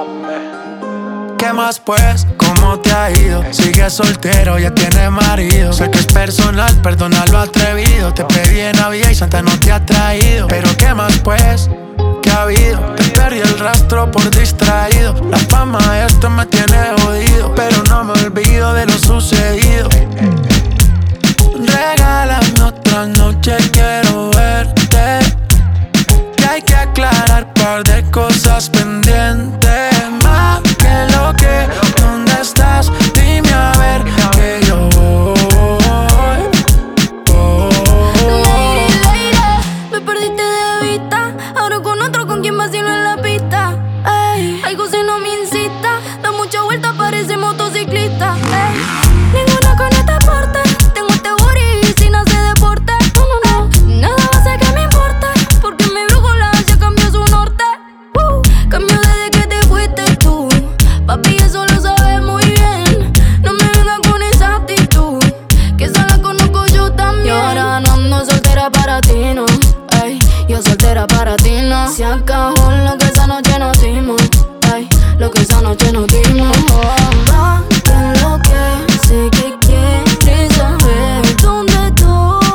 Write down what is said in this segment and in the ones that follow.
¿Qué más pues? ¿Cómo te ha ido? Sigues soltero, ya tienes marido. Sé que es personal, perdona lo atrevido. Te pedí en Navidad y Santa no te ha traído. Pero ¿qué más pues? ¿Qué ha habido? Te perdí el rastro por distraído. La fama de esto me tiene jodido, pero no me olvido de lo sucedido. Regálame otra noche, quiero verte. Que hay que aclarar par de cosas pendientes. Más que lo que, ¿dónde estás? Dime a ver que yo voy. Lady, me perdiste de vista. Ahora con otro, ¿con quien vacilo en la pista? Ey, algo si no me incita. Da mucha vuelta, parece motociclista. Ey, ninguna con este porte. Tengo este booty sin hacer deporte. No, nada va a hacer que me importe, porque mi brújula ya cambió su norte. Cambió desde que te fuiste tú. Papi, eso lo sabes muy bien. No me vengas con esa actitud, que esa la conozco yo también. Y ahora no ando soltera para ti, no. Ey, yo soltera para ti, no. Se acabó lo que esa noche nos dimos. Ey, lo que esa noche nos dimos. Va, que lo que sé que quieres saber dónde estoy.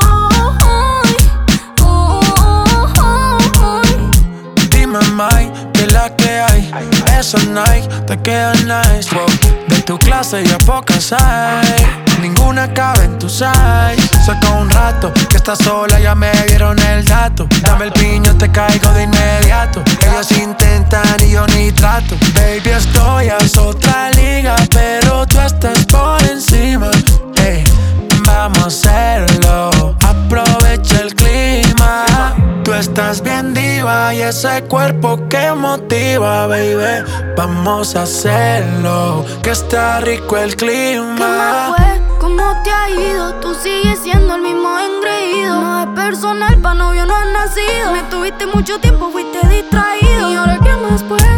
Dime, Mike, que la que hay. Esos Nike te quedan nice, wow. De tu clase ya pocas hay. Ninguna cabe en tu size. Saca un rato que estás sola, ya me dieron el dato. Dame el piño, te caigo de inmediato. Ellos intentan y yo ni trato. Baby, esto ya es otra liga, pero tú estás por encima. Hey, vamos a hacerlo, aprovecha el clima. Tú estás bien diva y ese cuerpo que motiva, baby. Vamos a hacerlo, que está rico el clima. ¿Qué más fue? ¿Cómo te ha ido? Tú sigues siendo el mismo engreído. No es personal, pa' novio no has nacido. Me tuviste mucho tiempo, fuiste distraído. ¿Y ahora qué más pues?